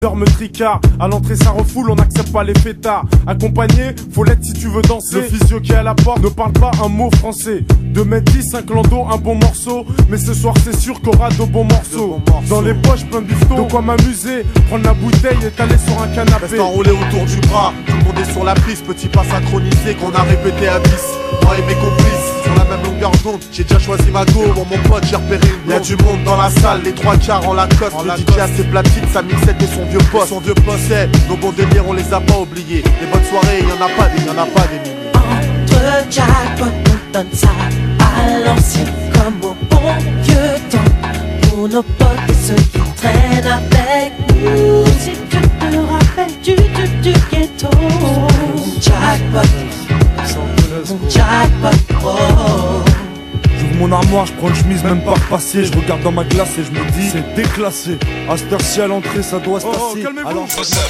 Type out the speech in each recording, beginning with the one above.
Me tricard, à l'entrée ça refoule, on n'accepte pas les fêtards. Accompagné, faut l'être si tu veux danser. Le physio qui est à la porte ne parle pas un mot français. 2m10, un clando, un bon morceau. Mais ce soir c'est sûr qu'on aura de bons morceaux. Dans les poches plein de bifton, de quoi m'amuser. Prendre la bouteille et t'aller sur un canapé. Reste enroulé autour du bras, tout le monde est sur la piste. Petit pas synchronisé qu'on a répété à 10. Moi et mes complices, sur la même longueur d'onde. J'ai déjà choisi ma go, bon mon pote j'ai repéré une blonde. Y'a du monde dans la salle, les 3/4 en Lacoste. Le DJ a ses platines, sa mixette et son vieux poste. Son vieux poste, nos bons délires on les a pas oubliés. Les bonnes soirées, y'en a pas des milliers. Entre jackpot, on donne ça à l'ancienne comme au bon vieux temps. Pour nos potes et ceux qui traînent avec nous. Si tu te rappelles du ghetto. Jackpot, mon jackpot, oh. J'ouvre mon armoire, je prends une chemise même pas repassée. Je regarde dans ma glace et je me dis c'est déclassé. À cette heure-ci à l'entrée ça doit se passer. Alors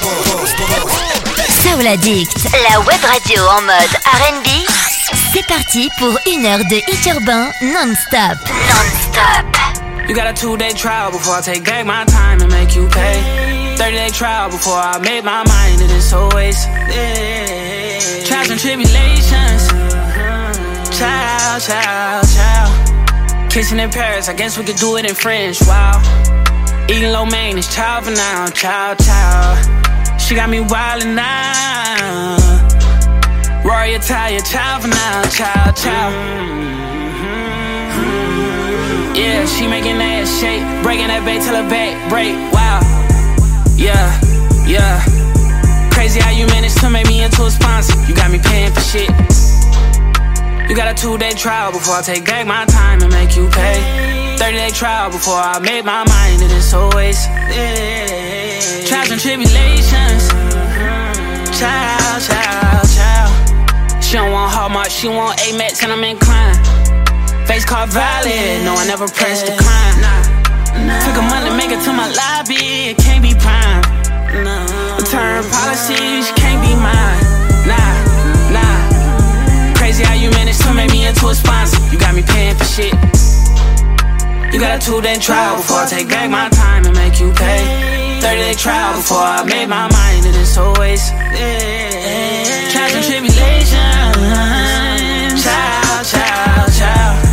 Soul Addict, la web radio en mode R&B. C'est parti pour une heure de hit urbain non-stop. Non-stop. You got a 2-day trial before I take back my time and make you pay. 30-day trial before I made my mind, it is always trials and tribulations. Child, child, child. Kissing in Paris, I guess we could do it in French, wow. Eating lo mein is child for now, child, child. She got me wildin' now. Rory Italia, child for now, child, child. Yeah, she making that shake, breaking that back till her back break, wow. Yeah, yeah. Crazy how you managed to make me into a sponsor. You got me paying for shit. You got a 2-day trial before I take back my time and make you pay. 30-day trial before I made my mind, it is always trials and tribulations. Child, child, child. She don't want Hallmark, she want Amex and I'm inclined. Face card valid, no I never pressed decline. Took a month to make it to my lobby, it can't be prime. Return policies, can't be mine. Nah, nah. Crazy how you managed to make me into a sponsor. You got me paying for shit. You got a 2-day trial before I take back my time and make you pay. 30-day trial before I made my mind, it is always trials and tribulations. Child, child, child.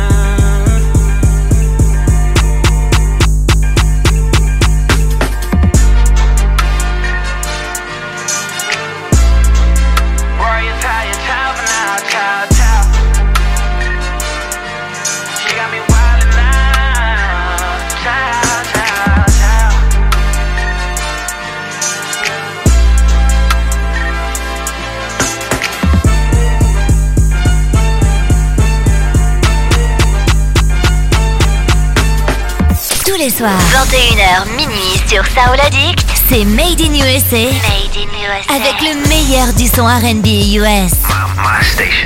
Tous les soirs, 21h minuit sur Soul Addict, c'est Made in USA. Made in USA. Avec le meilleur du son R&B US. My station.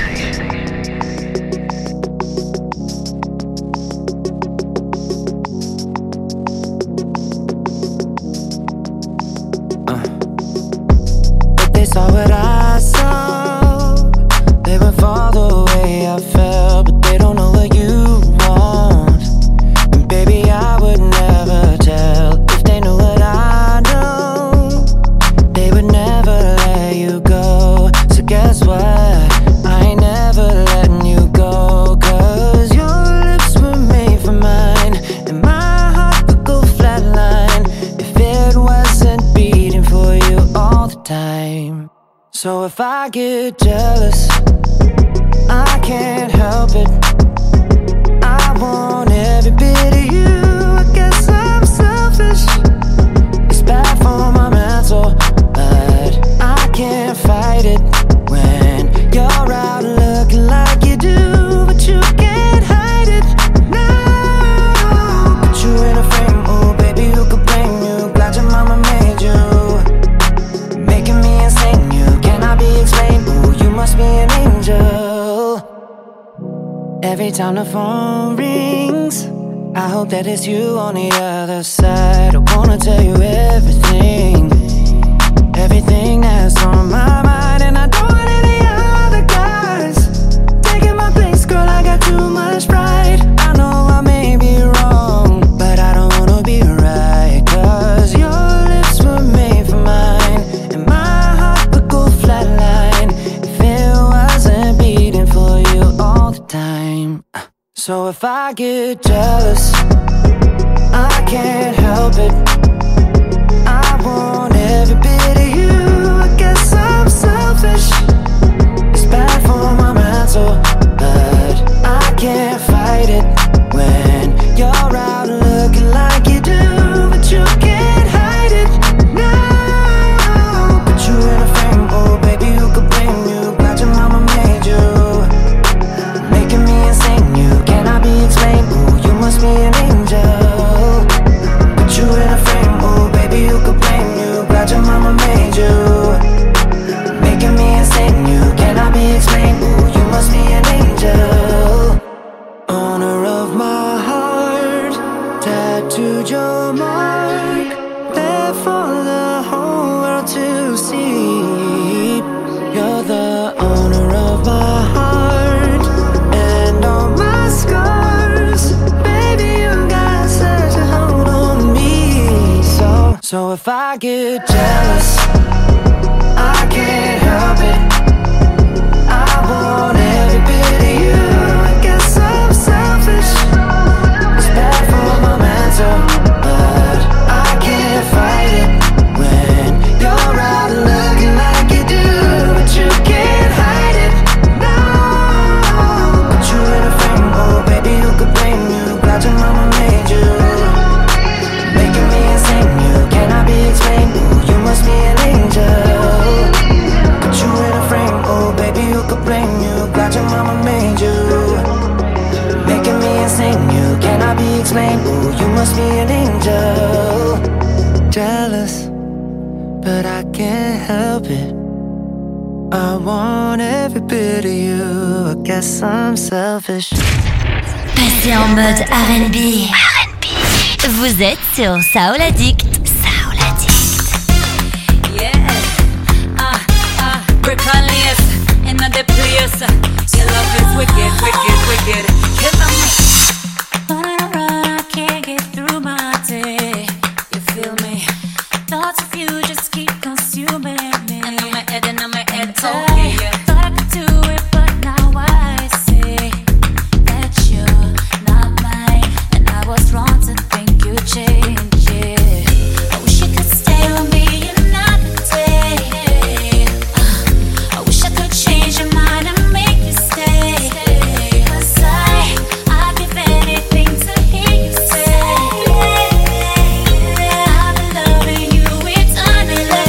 If they saw what I saw, they would fall the way I felt, but they don't know what you want. And baby, I would never tell. If they knew what I know, they would never let you go. So guess what? I ain't never letting you go. 'Cause your lips were made for mine, and my heart would go flatline if it wasn't beating for you all the time. So if I get jealous, I can't help it. I want every bit of you. I guess I'm selfish. It's bad for my mental, but I can't fight it when you're out looking like you do, but you can't hide it. No, put you in a frame, oh baby, who could blame you? Glad your mama made you, making me insane. You cannot be explained. Oh, you must be an angel. Every time the phone rings, I hope that it's you on the other side. I wanna tell you everything, everything that's on my mind. And I don't want any other guys taking my place, girl, I got too much pride. I know I may be wrong, but I don't wanna be right. 'Cause your lips were So if I get jealous, I can't help it. I want every bit of you. I guess I'm selfish. It's bad for my mental, but I can't fight it when you're out looking like you do, but you can't hide it. No, put you in a frame, oh baby, who could blame you? Glad your mama made you, making me insane. You cannot be explained. Ooh, you must be an angel. Put you in a frame, oh baby, who could blame you? Glad your mama made you, making me insane. You cannot be explained. Ooh, you must be an angel. Owner of my heart, tattooed your mark, there for the whole world to see. You're the owner of my heart and all my scars. Baby, you got such a hold on me. So if I get jealous, I can't help it. I want every bit of you. I guess I'm selfish. It's bad for my mental, but I can't fight it when you're out looking like you do, but you can't hide it. No, put you in a frame, oh baby, who could blame you? Glad your mama made you, making me insane. You cannot be explained. Ooh, you must be an angel. Put you in a frame, oh baby, who could blame you? Glad your mama made you, making me insane. You cannot be explained. Ooh, you must be an angel. Jealous, but I can't help it. I want every bit of you. I guess I'm selfish. Passez en mode R&B. Vous êtes sur Soul Addict. Soul Addict. Reckless in the place. Your love is wicked, wicked, wicked. Kill me. Running around, I can't get through my day. You feel me? Thoughts of you just keep consuming me. And on my head, oh yeah. Thought I could do it, but now I see that you're not mine, and I was wrong to think you changed. Yeah. I wish you could stay with me another day. I wish I could change your mind and make you stay. 'Cause I'd give anything to hear you say I've been loving you eternally.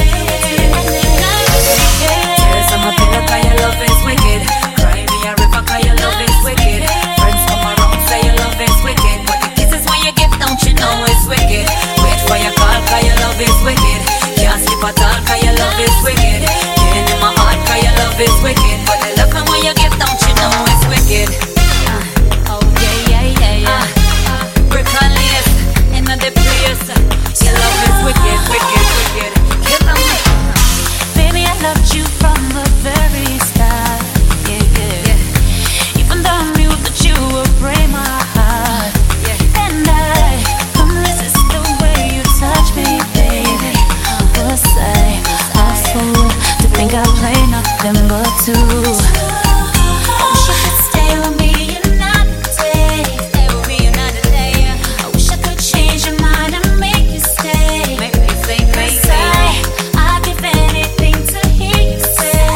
Tears on my pillow 'cause your love is wicked. Cry me a river 'cause your love is wicked. Friends come around say your love is wicked, but the kisses when you give, don't you know it's wicked? Wait for your call 'cause your love is wicked. Can't sleep at all 'cause your love is wicked. Pain in my heart 'cause your love is wicked, but the love when you give, don't you know it's wicked? Oh yeah. Reckless in the place. Your love is wicked, wicked, wicked. Kill me. Baby, I loved you from the very start. Yeah. Even though I knew that you would break my heart. Yeah. And I couldn't resist the way you touch me, baby. Was I a fool to think I play nothing but two? I wish you could stay with me another day. Stay with me another day. I wish I could change your mind and make you stay. Make me think, I'd give anything to hear you say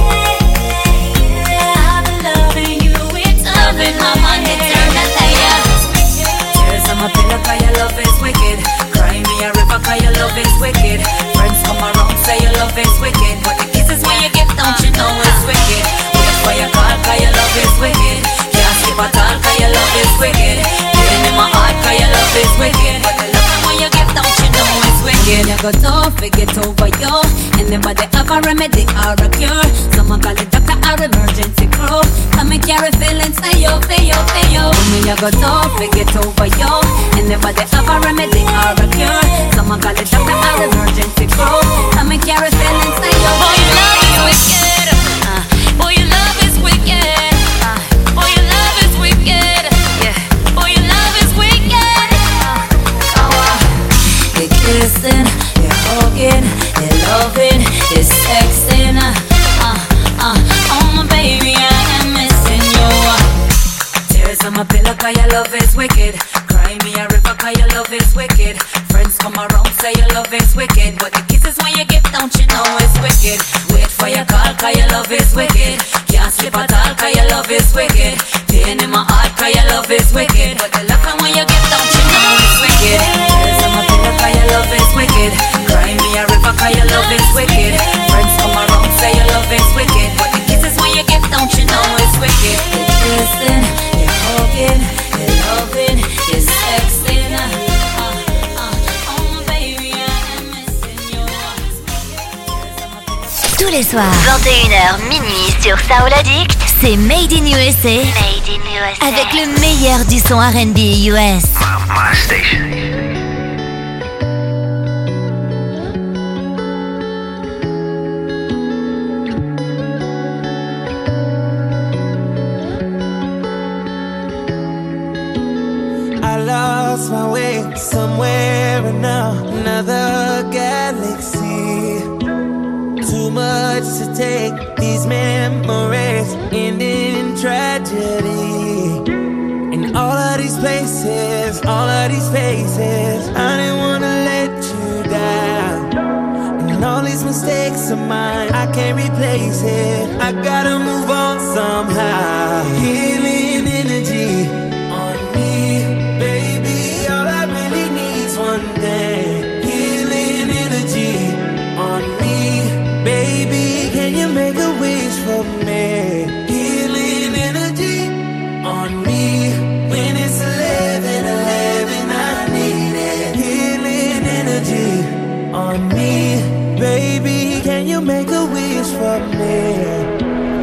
I've been loving you eternally. Tears on my pillow 'cause your love is wicked. Cry me a river 'cause your love is wicked. Friends come around say your love is wicked, but the kisses when you give, don't you know it's wicked? Wait for your call 'cause your love is wicked. Can't sleep at all 'cause your love is wicked. Pain in my heart 'cause your love is wicked, but the love when you give, don't you know it's wicked? You got to forget over you. Anybody have a remedy or a cure? Someone call it doctor or emergency crew. Come and carry feelings for you. Me you got to forget over you. Anybody have a remedy or a cure? Someone call it doctor or emergency crew. Come and carry feelings for you. Boy, your love is wicked. Boy, your love is wicked. Boy, your love is wicked. Yeah. Boy, your love is wicked. You're kissing, you're hugging, you're loving, you're sexing. Oh my baby, I am missing you. Tears on my pillow cause your love is wicked. Cry me a river cause your love is wicked. Friends come around say your love is wicked, but the kisses when you give don't you know it's wicked. Wait for your call cause your love is wicked. Can't sleep at all cause your love is wicked. Pain in my heart cause your love is wicked, but the love when you give don't you know it's wicked. Tears on my pillow cause your love is wicked. Cry me a river cause your love is wicked. Friends come around say your love is wicked, but the kisses when you give don't you know it's wicked. You're kissing, you're hugging, you're loving, you're sexting. Oh baby, I'm missing you. Tous les soirs, 21h minuit sur Soul Addict, c'est Made in USA. Made in USA. Avec le meilleur du son R&B US. My station. Lost my way somewhere in another galaxy. Too much to take, these memories end in tragedy. In all of these places, all of these faces, I didn't wanna let you down. And all these mistakes of mine, I can't replace it. I gotta move on somehow. Healing energy on me. Baby, all I really need's one day. Healing energy on me. Baby, can you make a wish for me? Healing energy on me. When it's 11:11, I need it. Healing energy on me. Baby, can you make a wish for me?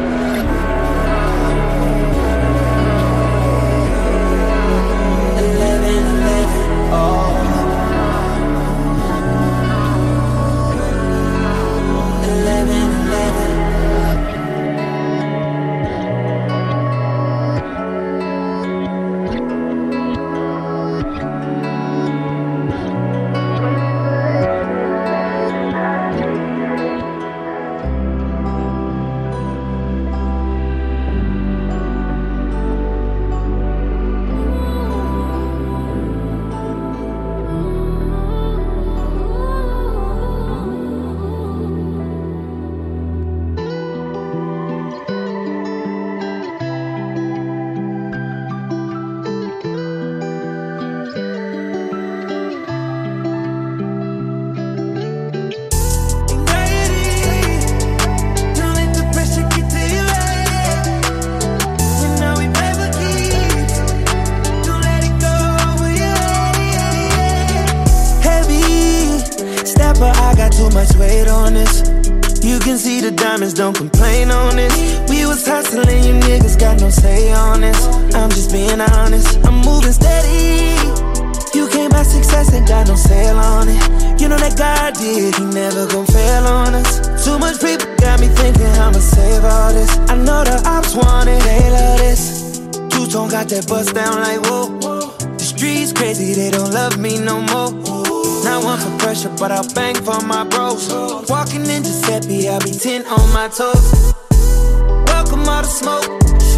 Don't complain on this. We was hustling, you niggas got no say on this. I'm just being honest, I'm moving steady. You came by success, ain't got no sale on it. You know that God did, he never gon' fail on us. Too much people got me thinking I'ma save all this. I know the ops want it, they love this. Two-tone got that bust down like whoa. The streets crazy, they don't love me no more. Not one for pressure, but I'll bang for my bros. Walking in Giuseppe, I'll be 10 on my toes. Welcome all the smoke.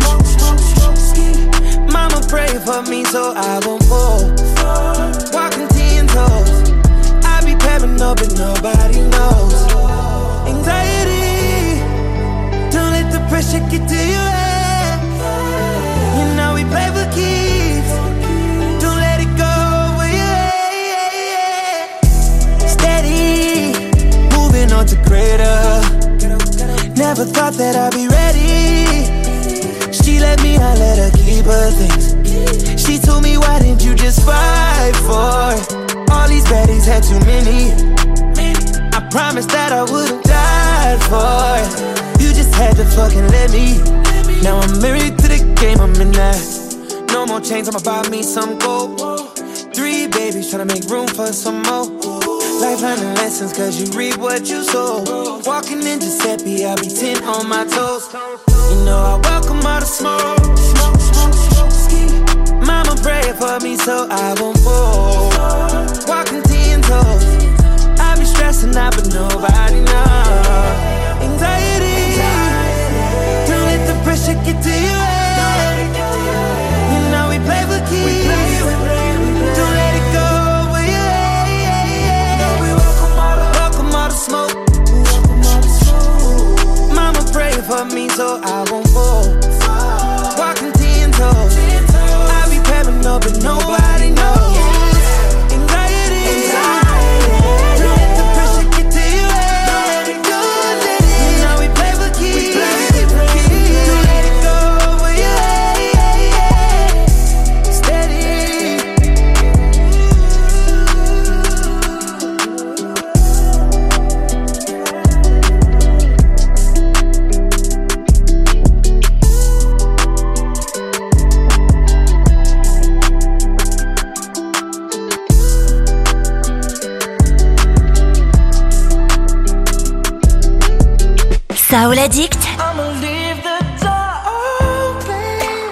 Mama pray for me so I won't fall. Walking 10 toes. I be pairing up and nobody knows. Anxiety, don't let the pressure get to your head. You know we play for keeps. Don't let it go. On to greater. Never thought that I'd be ready. She let me, I let her keep her things. She told me, why didn't you just fight for it? All these baddies had too many. I promised that I would've died for it. You just had to fucking let me. Now I'm married to the game, I'm in that. No more chains, I'ma buy me some gold. 3 babies, tryna make room for some more. Life learning lessons cause you reap what you sow. Walking in Giuseppe, I'll be 10 on my toes. You know I welcome all the smoke. Mama pray for me so I won't fall. Walking 10 toes. I be stressing out but nobody knows. Anxiety, don't let the pressure get to your head. You know we play for so I won't fall. Walking 10 toes, I be prepping up but nobody knows. Anxiety, don't let the pressure get to your head. Don't let it, now we play for keys. Don't let it go over your head. Steady. Soul Addict. I'ma leave the door open.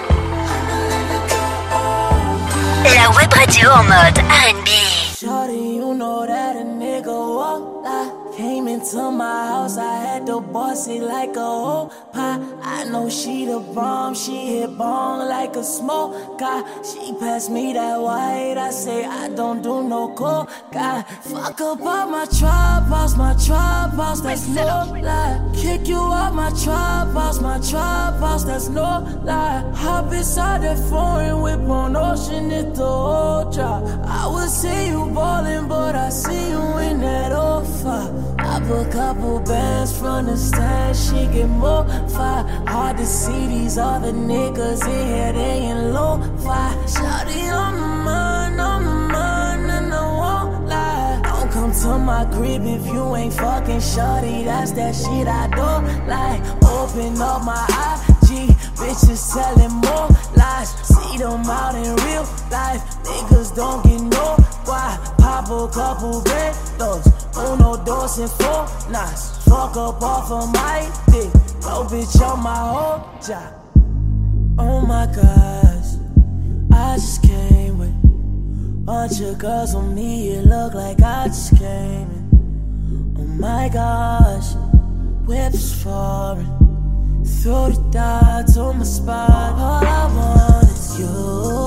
La web radio en mode R&B. Shorty, you know that a nigga walk like. Came into my house, I had to boss it like a whole pie. I know she the bomb, she hit bong like a smoke guy. She passed me that white, I say I don't do no coke guy. Fuck up all my trap house, that's no lie. Kick you out my trap house, that's no lie. Hop inside that foreign whip on ocean, it the whole drop. I would say you ballin', but I see you in that old fire. I put couple bands from the stand, she get more fire. Hard to see these other niggas in here, they in low fire. Shawty on the mind, and I won't lie. Don't come to my crib if you ain't fucking shawty, that's that shit I don't like. Open up my IG, bitches telling more lies. See them out in real life, niggas don't get no why. Pop a couple bandos, uno, dos, and four nights. Fuck up off of my dick, no bitch on my whole job. Oh my gosh, I just came with bunch of girls on me, it look like I just came in. Oh my gosh, whips foreign, throw the dots on my spot. All I want is you.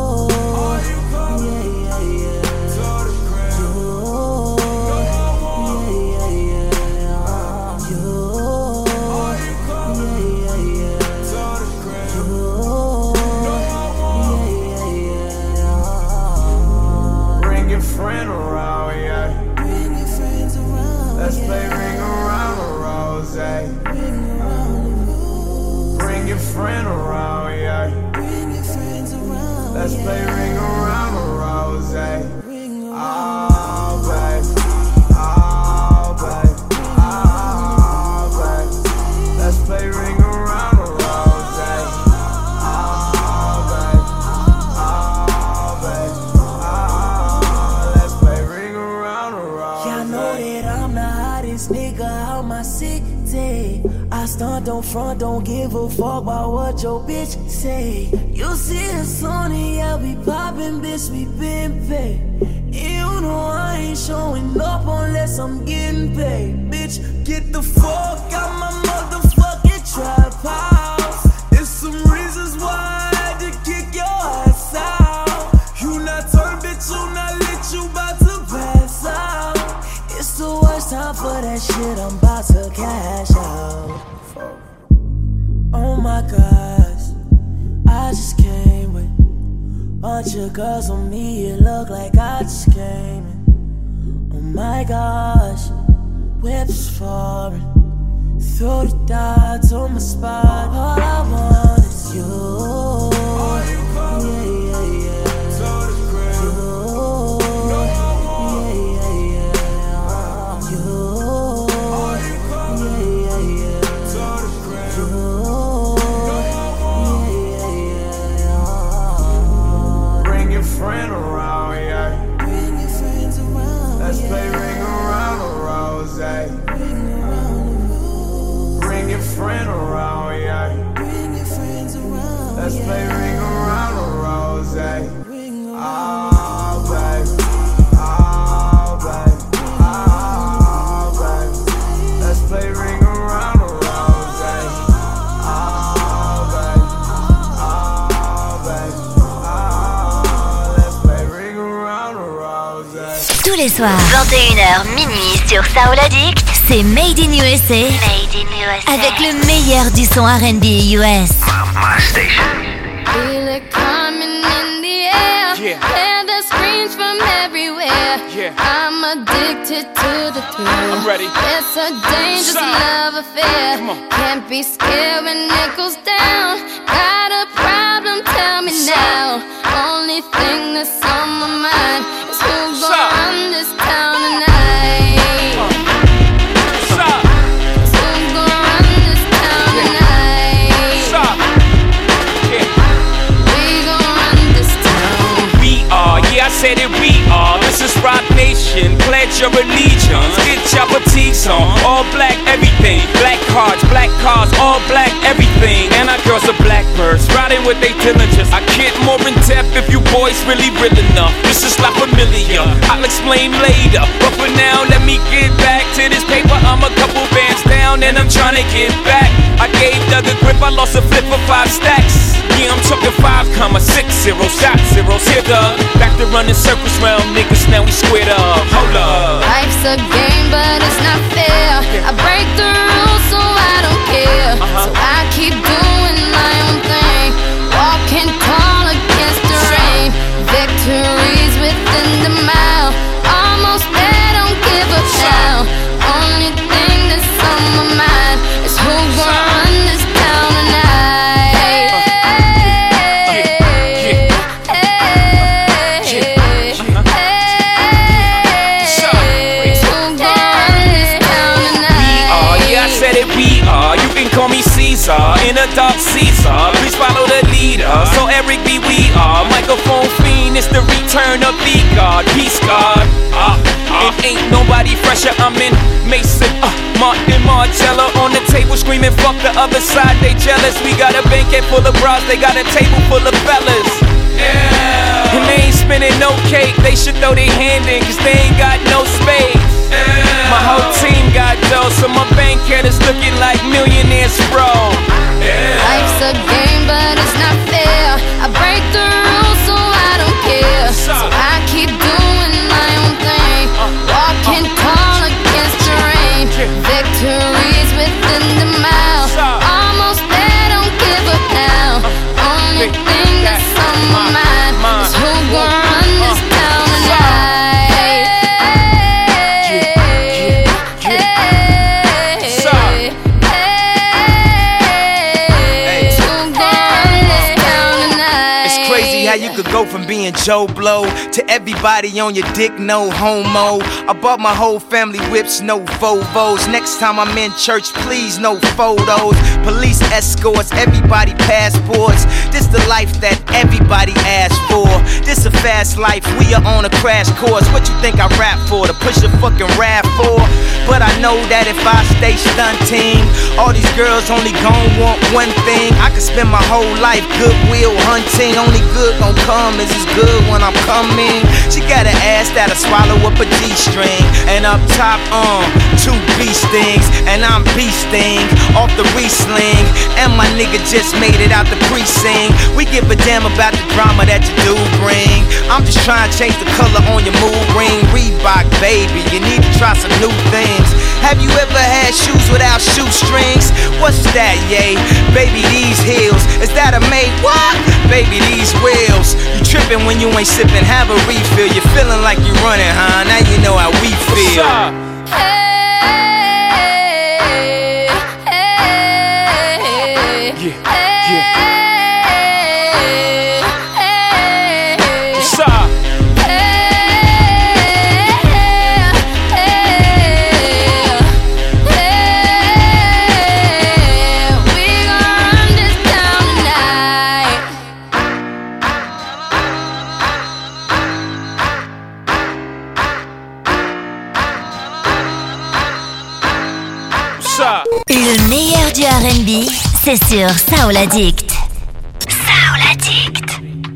Yeah, yeah, yeah. Friend around, yeah. Bring your friends around. Let's play ring around the rose. Bring your friend around, yeah. Bring your friends around. Let's play ring around the rose. Oh, babe. Oh, babe. Oh, babe. Let's play ring around the rose. I stunt, don't front, don't give a fuck about what your bitch say. You see us on it, yeah, we poppin', bitch, we been paid. And you know I ain't showing up unless I'm getting paid. Bitch, get the fuck out my motherfucking trap house. There's some reasons why I had to kick your ass out. You not turned, bitch, you not lit, you bout to pass out. It's the worst time for that shit, I'm about to cash out. Oh my gosh, I just came with bunch of girls on me, it look like I just came in. Oh my gosh, whips foreign, throw the dots on my spot. All I want is you. Yeah, yeah, yeah. Friend around, yeah. Bring your friends around. Let's play ring around the rose. Bring your friend around, yeah. Bring your friends around. Let's play ring around the rose. Oh, babe. Oh, babe. Oh, babe. Let's play ring around the rose. Tous les soirs, 21h minuit sur Soul Addict, c'est Made in USA. Made in USA. Avec le meilleur du son R&B US. My station. Feel it coming in the air. Yeah. Hear the screams from everywhere. Yeah. I'm addicted to the thrill. I'm ready. It's a dangerous love affair. Come on. Can't be scared when it goes down. Got a problem? Tell me now. Only thing that's on my mind is who's gonna run this town tonight. Who's gonna run this town tonight? We gonna run this town. We are, yeah, I said it, we are. This is Rock Nation, pledge your allegiance. Get your boutiques on, all black everything. Black cars, all black everything. And our girls are blackbirds, riding with they diligence. I get more in depth if you boys really real enough. This is not familiar, I'll explain later. But for now, let me get back to this paper. I'm a couple bands down and I'm trying to get back. I gave Doug a grip, I lost a flip for 5 stacks. Yeah, I'm talking 5,60, shot zeros. Here, Doug, back to running circles round niggas, now we squared up. Hold up. Life's a game, but it's not fair. I break the rules, so I don't care. So I keep doing my own thing, walking tall against the rain. Victories within the mile, almost there, don't give up now. Only thing that's on my mind is who's gonna run this town tonight. Call me Caesar, in a dark Caesar. Please follow the leader. So Eric B, we are microphone fiend. It's the return of the God, peace God. It ain't nobody fresher. I'm in Mason, Martin Margiela on the table screaming, fuck the other side. They jealous. We got a banquet full of bras. They got a table full of fellas. Yeah. And they ain't spinning no cake. They should throw their hand in, cause they ain't got no space. My whole team got dough, so my bank account is looking like millionaires, bro. Life's a game, but it's not fair. I break the rules, so I don't care. So I keep doing my own thing, walking tall against the rain. Victories within the mile, almost there, don't give up now. Only thing that's on my mind is who's gonna run this town tonight. How you could go from being Joe Blow to everybody on your dick, no homo. I bought my whole family whips, no Volvos. Next time I'm in church, please, no photos. Police escorts, everybody passports. This the life that everybody asks for. This a fast life, we are on a crash course. What you think I rap for? To push a fucking rap for? But I know that if I stay stunting, all these girls only gon' want one thing. I could spend my whole life goodwill hunting. Only good gon' come is as good when I'm coming. She got an ass that'll swallow up a G-string. And up top, 2 beast things. And I'm beasting off the re-sling. And my nigga just made it out the precinct. We give a damn about the drama that you do bring. I'm just trying to change the color on your mood ring. Reebok, baby, you need to try some new things. Have you ever had shoes without shoestrings? What's that, yay? Baby, these heels, is that a made what? Baby, these wheels. You tripping when you ain't sipping, have a refill. You feeling like you running, huh? Now you know how we feel. Le meilleur du R&B, c'est sur Soul Addict. Soul Addict.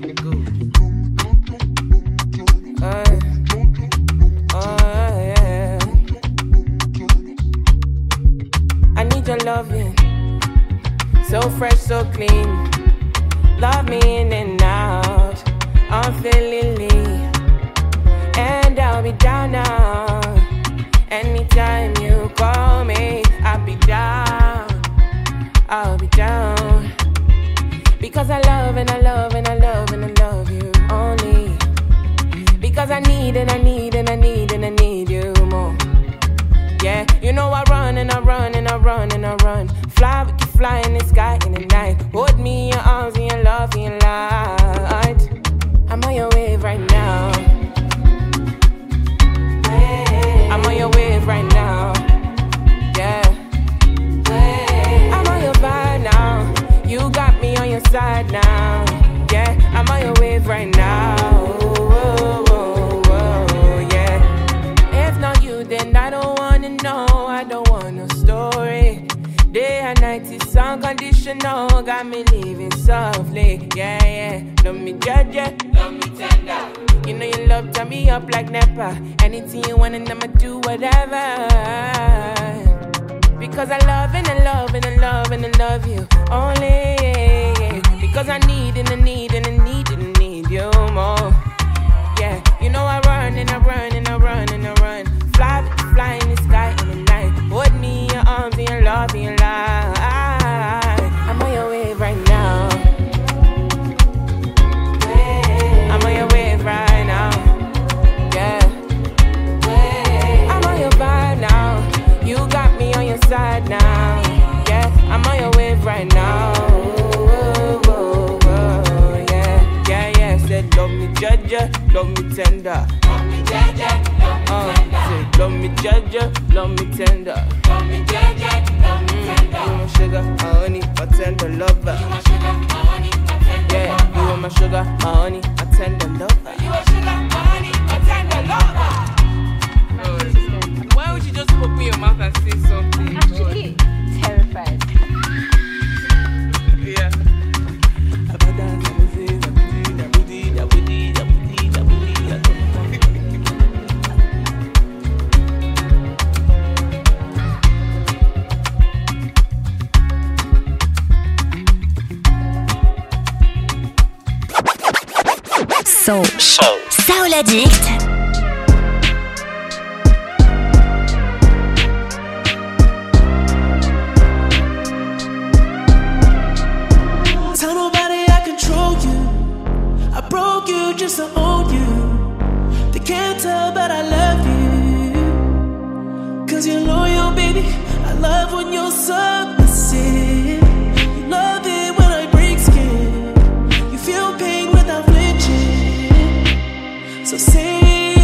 I need your loving, so fresh, so clean. Love me in and out, unfailingly. and I'll be down now. Anytime you call me, I'll be down. I'll be down. Because I love and I love and I love and I love you only. Because I need and I need and I need and I need you more. Yeah, you know I run and I run and I run and I run. Fly, we can fly in the sky in the night. Hold me in your arms and your love and your light. I'm on your wave right now. I'm on your wave right now. Yeah. I'm on your vibe now. You got me on your side now. Yeah, I'm on your wave right now. Whoa, whoa, whoa, yeah. If not you, then I don't wanna know. I don't want no story. Day and night is unconditional. Got me living softly. Yeah, yeah. Love me judge, love me tender. You know you love turn me up like Nepa. Anything you want and I'ma do whatever. Because I love and I love and I love and I love you only. Because I need and I need and I need and I need you more. Yeah, you know I run and I run and I run and I run. Fly, fly in the sky in the night. Hold me in your arms and your love and your light. I'm on your wave right now. I'm on your wave right now. Yeah. I'm on your vibe now. You got me on your side now. Yeah, I'm on your wave right now. Whoa, whoa, whoa, yeah. Yeah, yeah. Said love me judge, love me tender. Love me judge, love me tender. Said love me judge, love me tender. Love me judge, love me tender. You my sugar, my honey, my tender lover. You my sugar, my honey, my tender lover. Yeah, you are my sugar, my honey, my tender lover. You are sugar, my honey, my tender lover. Why would you just open your mouth and say something? Actually, terrified. Yeah. Soul Addict. Tell nobody I control you. I broke you just to own you. They can't tell, but I love you. Cause you're loyal, baby. I love when you're submissive. You love it when I break skin. You feel pain without flinching. So say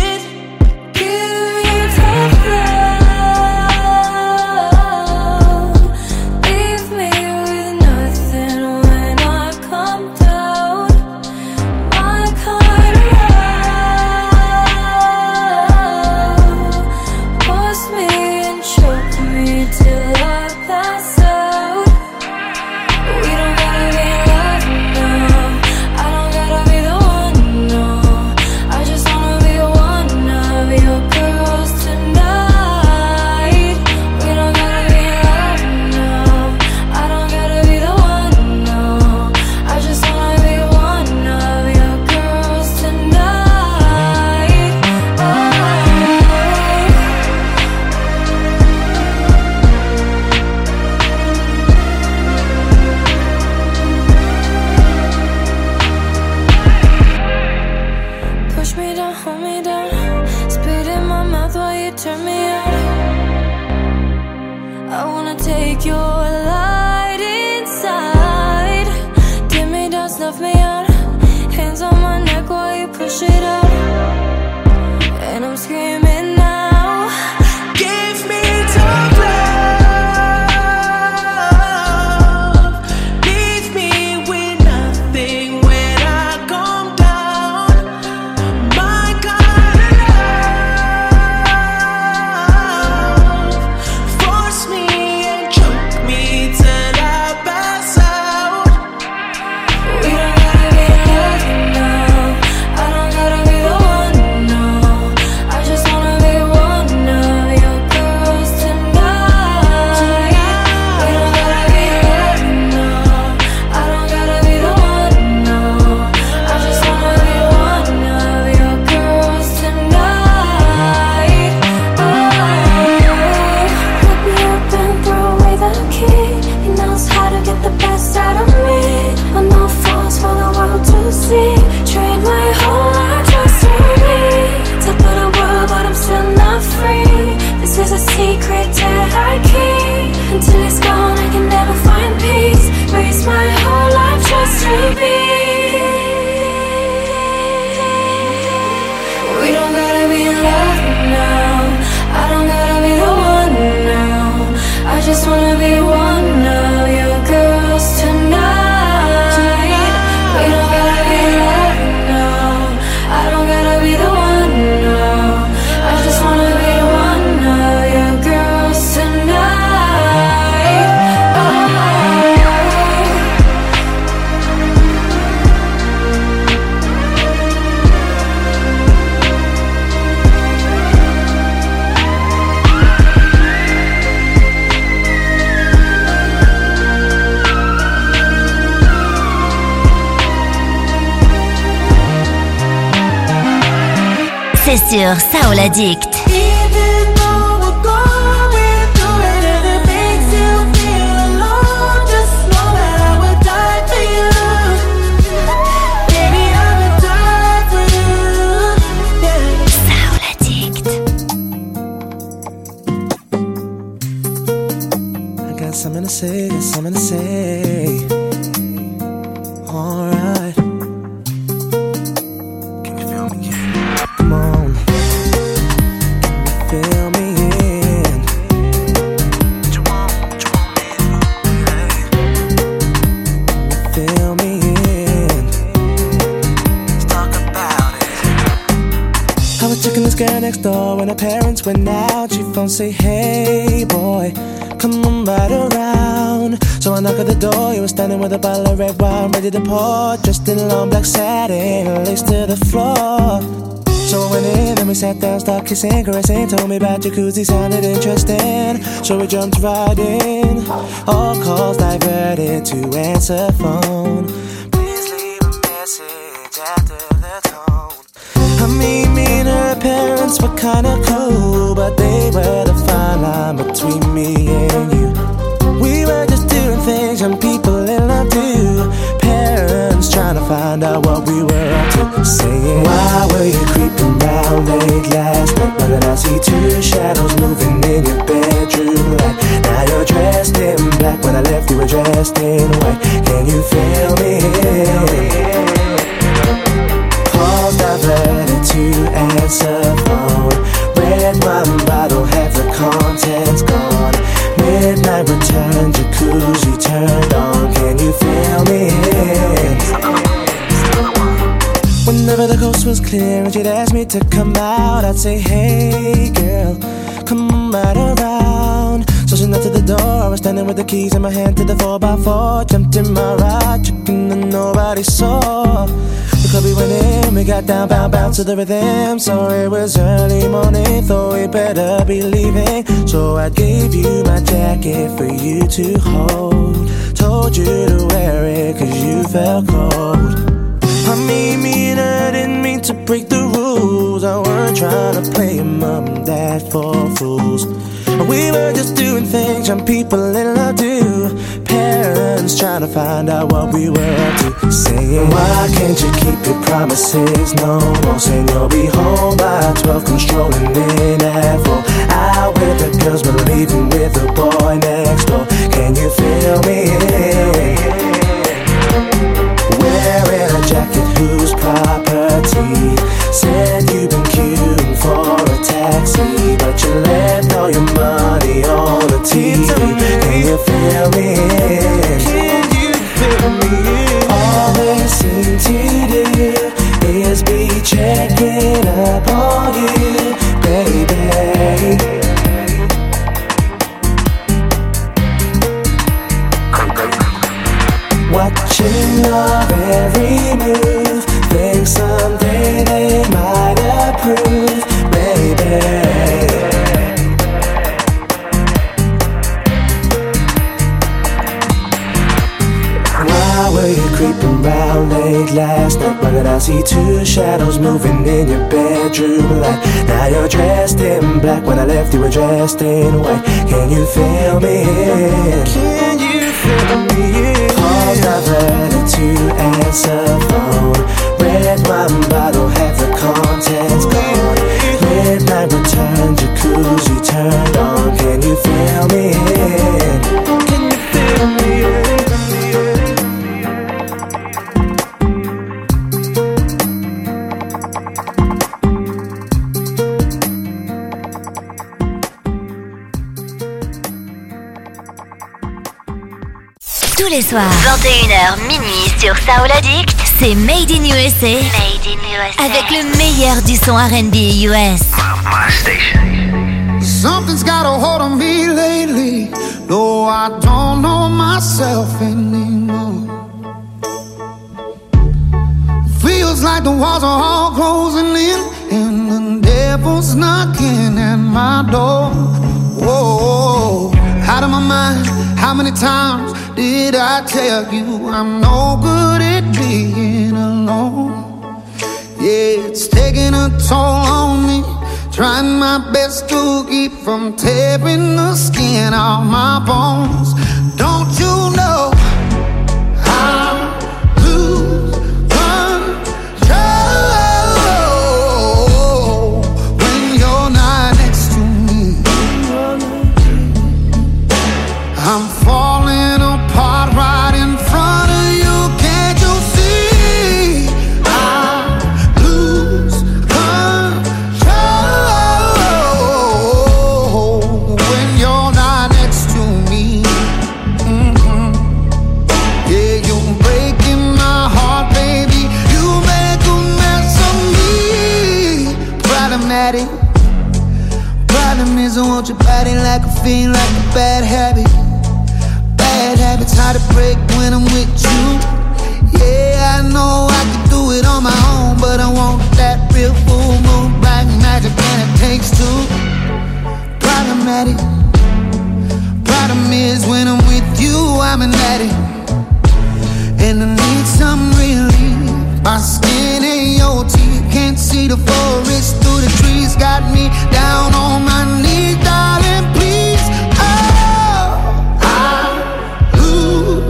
c'est sur Soul Addict. Something to say. Alright. Can you feel me? Come on. Can you feel me in? What you want me? Feel me in. Let's talk about it. I was checking this girl next door when her parents went out. She phone say, hey boy, come on right around. So I knock at the door, you were standing with a bottle of red wine ready to pour, dressed in long black satin, lace to the floor. So I went in and we sat down, started kissing, caressing, told me about jacuzzi, sounded interesting. So we jumped right in, all calls diverted to answer phone. Please leave a message after the tone. I mean, me and her parents were kinda cool, but they were the fine line between me and you. We were just doing things young people in love do. Parents trying to find out what we were up to. Saying, why were you creeping round late last night? But then I see two shadows moving in your bedroom light. Now you're dressed in black, when I left you were dressed in white. Can you feel me? Calls diverted to answer phone. Red wine bottle, half the contents gone. Midnight return, jacuzzi turned on. Can you feel me? Whenever the coast was clear and she'd ask me to come out, I'd say, hey girl, come on right around. So she knocked at the door, I was standing with the keys in my hand to the 4x4. Jumped in my ride, checking that nobody saw. The club we went in, we got down, bound to the rhythm. So it was early morning, thought we better be leaving. So I gave you my jacket for you to hold. Told you to wear it cause you felt cold. I mean, me and her didn't mean to break the rules. I weren't trying to play mom and dad for fools. We were just doing things young people in love do. Parents trying to find out what we were up to. Saying, why can't you keep your promises no more? Saying you'll be home by 12, come strolling in at 4. Out with the girls but leaving with the boy next door. Can you feel me? Wearing a jacket whose property. Said you've been queuing for a taxi, but you left all your money on the TV. Can you feel me? Can you feel me? All they seem to do is be checking up on you, baby. Watching your every move, think someday they might approve, baby. Why were you creeping round late last night? Why did I see two shadows moving in your bedroom light? Now you're dressed in black, when I left you were dressed in white. Can you feel me? Can you feel me? Calls diverted to answer phone. Red wine bottle, half the contents gone. Midnight return, jacuzzi turned on. Can you feel me? Can you feel me? Tous les soirs, 21h minuit sur Soul Addict, c'est Made in USA. Made in USA. Avec le meilleur du son R&B US. My station. Something's got a hold on me lately, though I don't know myself anymore. Feels like the walls are all closing in, and the devil's knocking at my door. Whoa, out of my mind, how many times did I tell you I'm no good at being alone? Yeah, it's taking a toll on me. Trying my best to keep from tearing the skin off my bones. Don't you know I lose control when you're not next to me? I'm falling apart right in front of you. Can't you see? I lose control when you're not next to me. Yeah, you're breaking my heart, baby. You make a mess of me. Problematic. Problem is I want your body like a fiend, like a bad habit. Bad habits hard to break when I'm with you. Yeah, I know I can do it on my own, but I want that real full moon black magic, and it takes two. Problematic. Problem is when I'm with you, I'm an addict, and I need some relief. My skin and your teeth, can't see the forest through the trees. Got me down on my knees, darling, please. Oh, I lose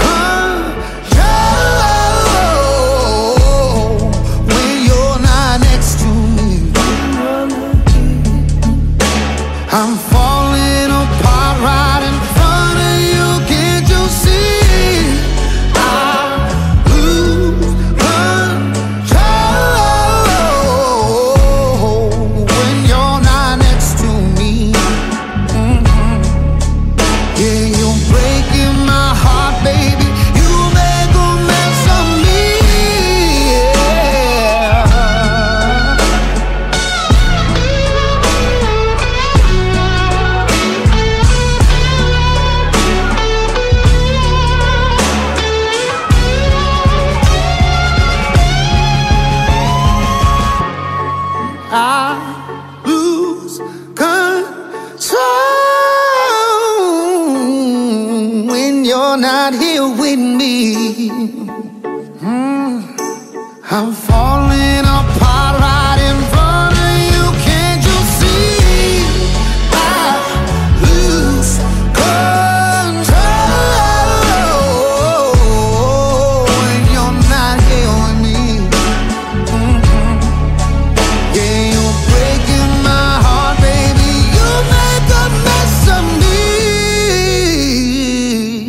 control when you're not next to me. I'm falling apart right in front of you. Can't you see? I lose control when you're not next to me. Yeah, you're breaking my heart, baby. You make a mess of me. I lose control when you're not here with me. I'm falling apart right in front of you. Can't you see? I lose control when you're not here with me. Yeah, you're breaking my heart, baby. You make a mess of me.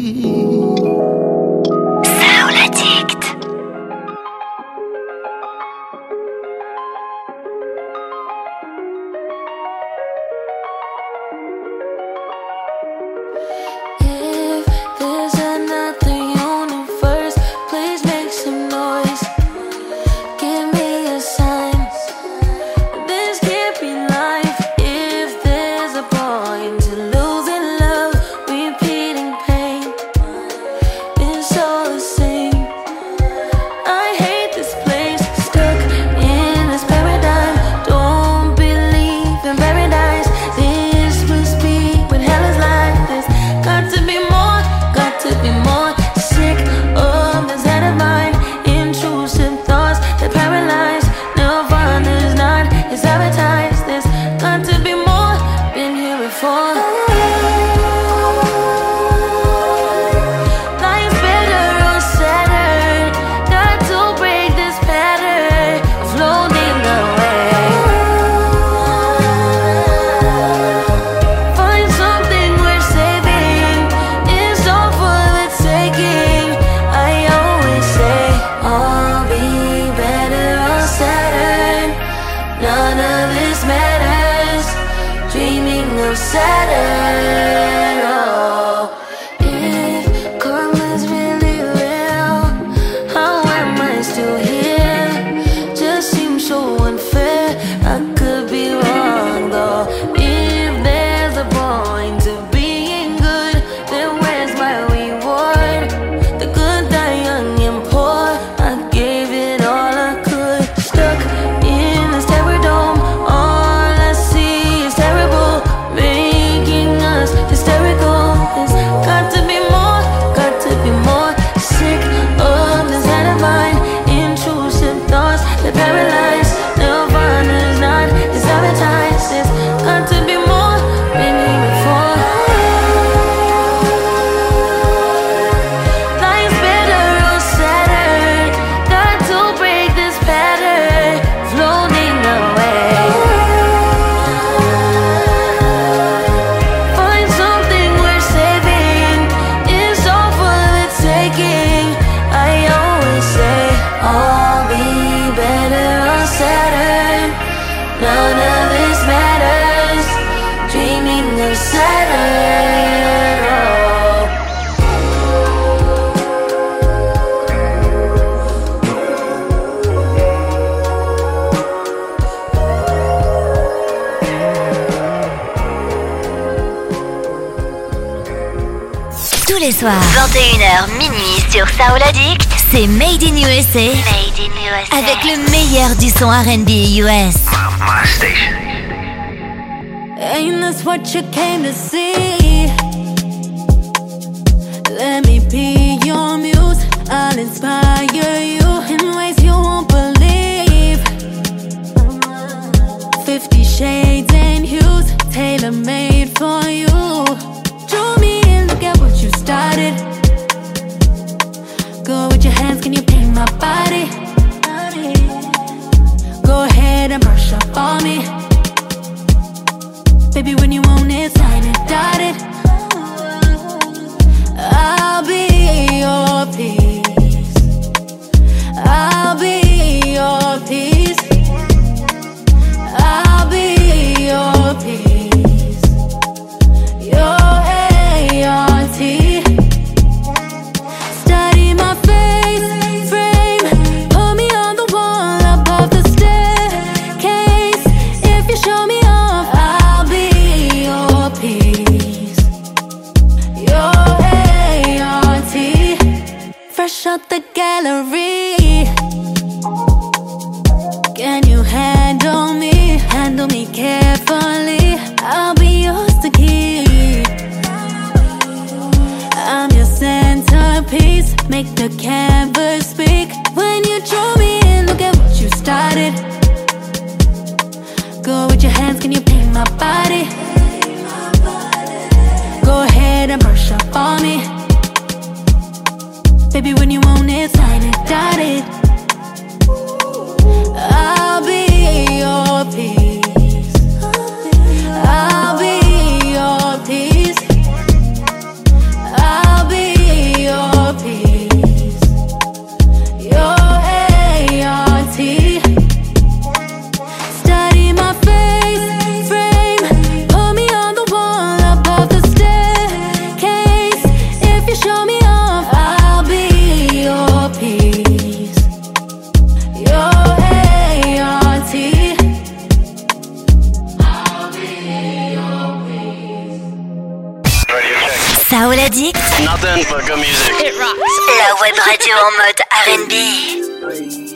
Soul Addict. Tous les soirs, 21h minuit sur Soul Addict, c'est Made in USA. Made in USA. Avec le meilleur du son R&B US. My station. Ain't this what you came to see? Let me be your muse. I'll inspire you in ways you won't believe. 50 shades and hues, tailor-made for you. Draw me in, look at what you started. Go with your hands, can you paint my body? Go ahead and brush up on me. Baby, when you want it, sign it, dotted. I'll be your peace. I'll be your peace. I'll be your peace. Your ART. Study my face frame. Put me on the wall above the staircase. If you show me off, I'll be your peace. Your ART. Fresh out the gallery. Can you handle me? Handle me carefully. I'll be yours to keep. I'm your centerpiece. Make the canvas speak. When you draw me in, look at what you started. Go with your hands, can you paint my body? Go ahead and brush up on me. Baby, when you want it, sign it, dotted. I'll be your peace. I'll be your peace. I'll be your peace. Your ART. Study my face frame. Put me on the wall above the staircase. If you show me off, I'll be your peace. Your ART. I'll be your peace. Soul Addict. Nothing but good music. It rocks. La web radio en mode R&B.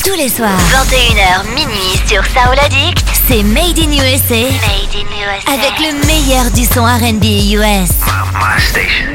Tous les soirs, 21h minuit sur Soul Addict, c'est Made in USA. Made in USA. Avec le meilleur du son R&B US. My station.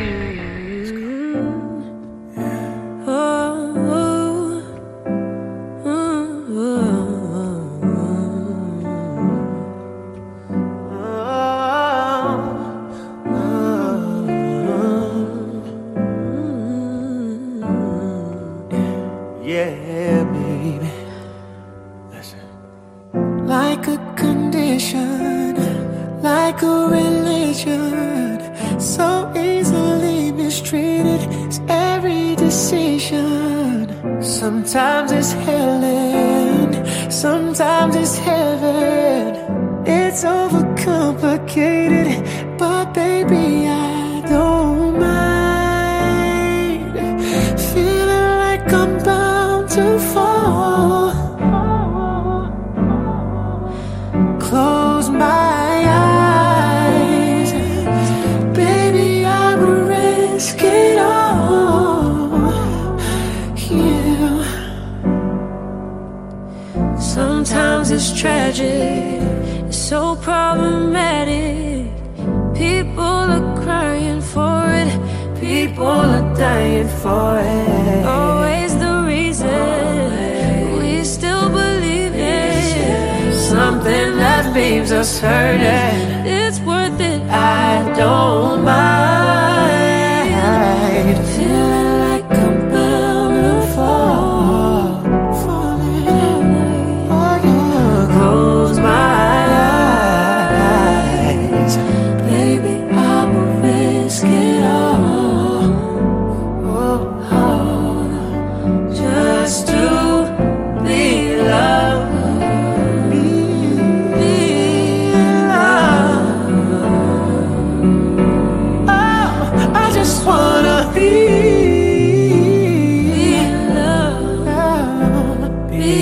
Yeah, baby. Listen. Like a condition, like a religion, so easily mistreated. It's every decision. Sometimes it's hell and sometimes it's heaven. It's overcomplicated, but baby, I don't mind feeling like I'm bound to fall. Close my eyes, baby, I would risk it all. Yeah. Sometimes it's tragic, it's so problematic. People are crying for it, people are dying for it. Always the reason we still believe it. Something that leaves us hurting. It's worth it, I don't mind feeling like I'm bound to fall. Falling, oh yeah. Close my eyes, baby, I will risk it all. Just to be loved. Just wanna be loved, be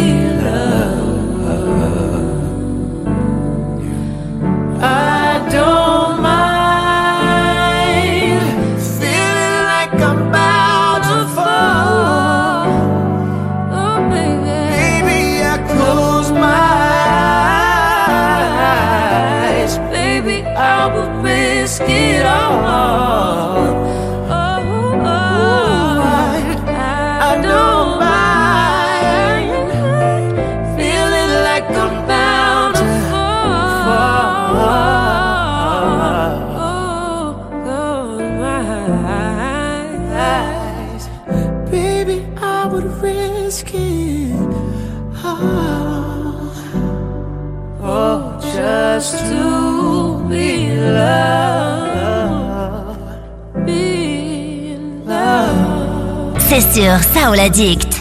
loved. I don't mind feeling like I'm bound to fall. Oh baby, baby, I close my eyes, baby, I will risk it all. Just to be loved, be loved. C'est sur Soul Addict.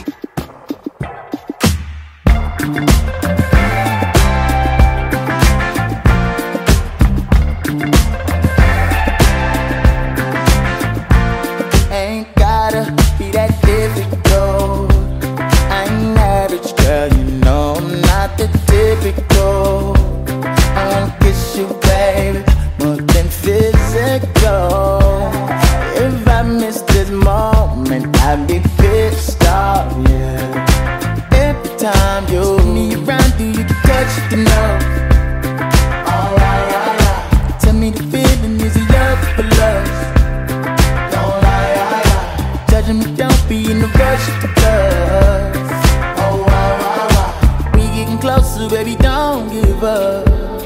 Ain't gotta be that difficult. I'm average, girl, you know I'm not the typical. I wanna kiss you, baby, more than physical. If I miss this moment, I'd be pissed off, yeah. Every time you me around, do you touch the nerve? Alright, alright. Tell me the feeling, is it love for love? Don't lie, judging me, don't be in the rush to love. Oh, wow. We getting closer, baby, don't give up.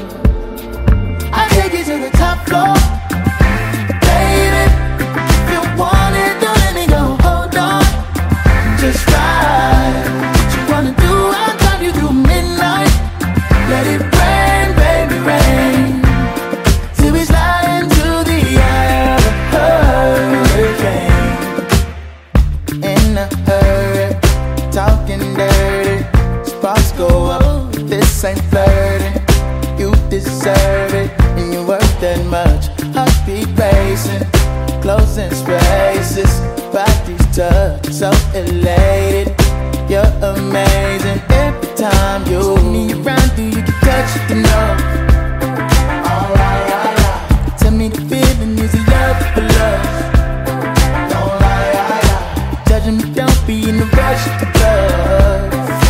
I take you to the top floor, baby. If you want it, don't let me go. Hold on, just ride. What you wanna do? I'll drive you through midnight. Let it rain, baby, rain. Till we slide into the eye of a hurricane. In a hurry, talking dirty. Sparks go up. This ain't flirting. You deserve it, and you're worth that much. Heartbeat racing, closing spaces, bodies touch, so elated. You're amazing. Every time you me around, do you get touched enough? Alright. Tell me the feeling, is it love for love? Don't lie. Judging me, don't be in a rush to love.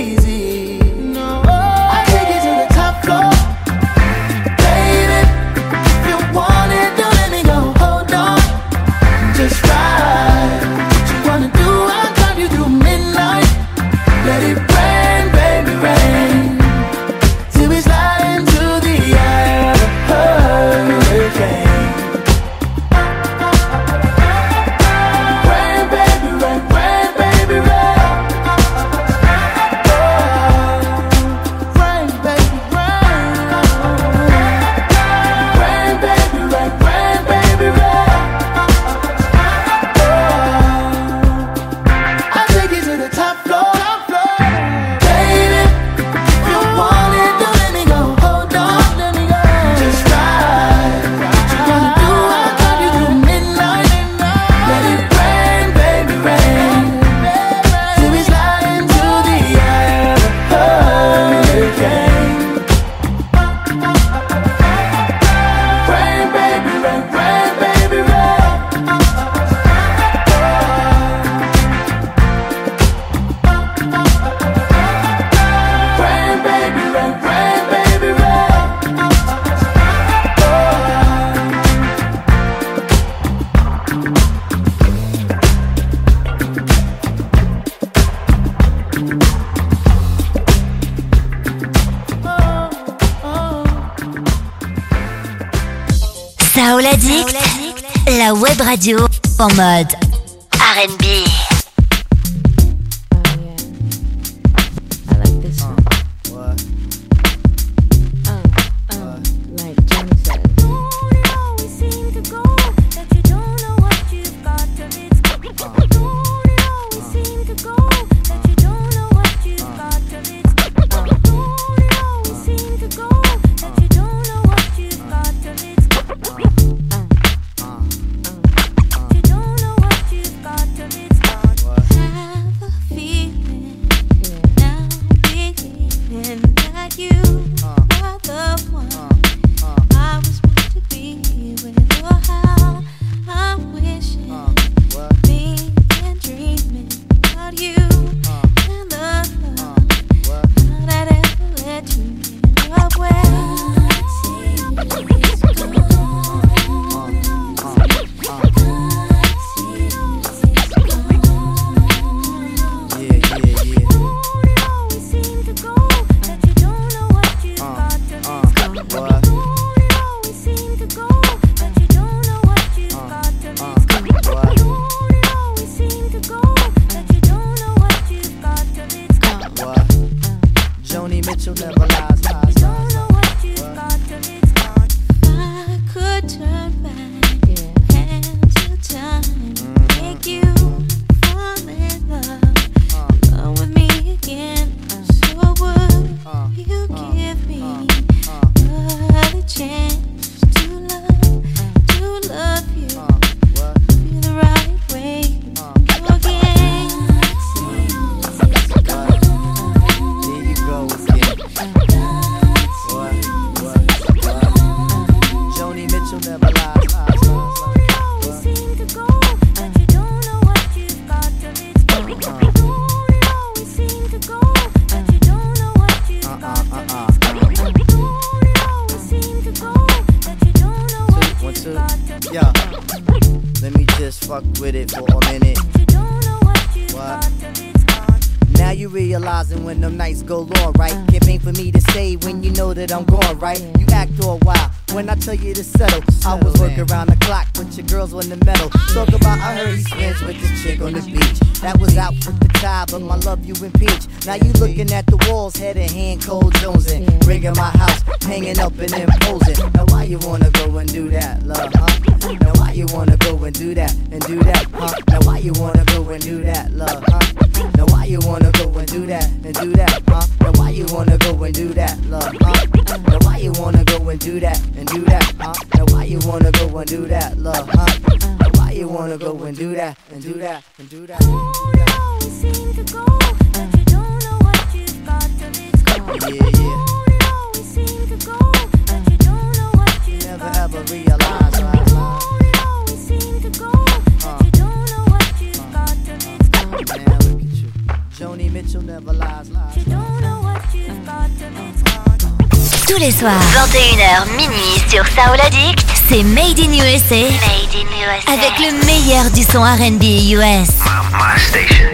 easy. No, I take you to the top floor. Baby, if you want it, don't let me go. Hold on, just ride. What you wanna do, I'll drive you through midnight. Let it rain, baby, rain. Till we slide into the eye of a hurricane. Rain, baby, rain, rain, baby, rain. Rain, baby, rain. Rain, baby, rain, rain, baby, rain. I'll take you to the top floor. Baby, if you want it, don't let me go. Hold on, let me go. Just ride. What you wanna do, I'll drive you through midnight. Let it rain, baby, rain. Till we slide into the eye of a hurricane. Rain, baby, rain, rain, baby, rain. Rain, baby, rain, rain, baby, rain. Saoul Addict, la web radio en mode R&B. Realizing when them nights go long, right? It ain't for me to say when you know that I'm gone, right? You act all wild when I tell you to settle. I was working around the clock, but your girls on the metal. Talk about I heard he swims with this chick on the beach. That was out with the tide, but my love you impeach. Now you looking at the walls, head in hand, cold jonesing. Rigging my house, hanging up and imposing. Now why you wanna go and do that, love, huh? Now why you wanna go and do that, huh? Now why you wanna go and do that, love, huh? Now why you wanna go and do that, huh? Now why you wanna go and do that, love, huh? Now why you wanna go and do that, huh? Now why you wanna go and do that, love, huh? Now why you wanna go and do that, and do that, and do that, and do that. always seem to go, but you don't know what you've got till it's gone. Yeah. Always seem to go, but you don't know what you've Never got ever till it's realize, right? always seem to go, but you don't know what you've got till it's gone. Man, look at you. Joni Mitchell never lies. Tous les soirs, 21h minuit sur Soul Addict, c'est Made in USA. Made in USA. Avec le meilleur du son R&B US. My station.